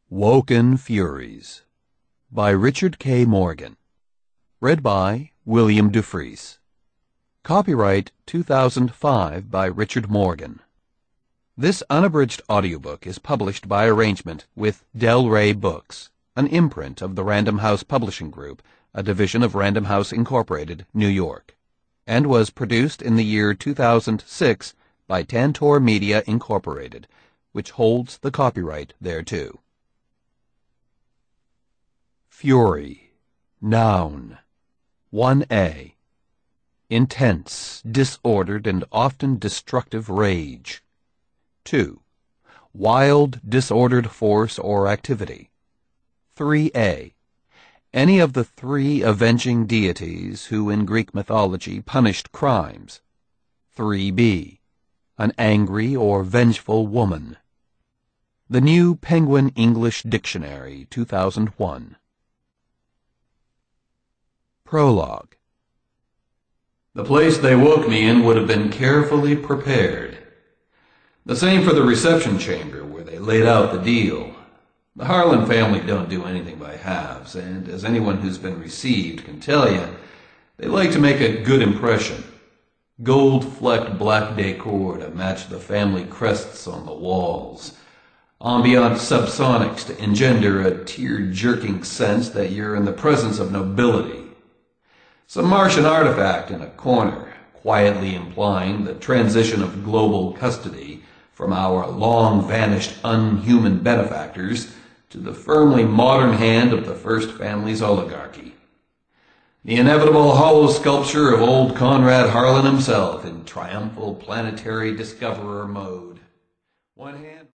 Woken Furies by Richard K. Morgan. Read by William Dufresne. Copyright 2005 by Richard Morgan. This unabridged audiobook is published by arrangement with Del Rey Books, an imprint of the Random House Publishing Group, a division of Random House Incorporated, New York, and was produced in the year 2006 by Tantor Media Incorporated, which holds the copyright thereto. Fury. Noun. 1a. Intense, disordered, and often destructive rage. 2. Wild, disordered force or activity. 3a. Any of the three avenging deities who in Greek mythology punished crimes. 3b. An angry or vengeful woman. The New Penguin English Dictionary, 2001. Prologue. The place they woke me in would have been carefully prepared. The same for the reception chamber where they laid out the deal. The Harlan family don't do anything by halves, and as anyone who's been received can tell you, they like to make a good impression. Gold-flecked black decor to match the family crests on the walls. Ambient subsonics to engender a tear-jerking sense that you're in the presence of nobility. Some Martian artifact in a corner, quietly implying the transition of global custody from our long-vanished unhuman benefactors to the firmly modern hand of the first family's oligarchy. The inevitable hollow sculpture of old Conrad Harlan himself in triumphal planetary discoverer mode. One hand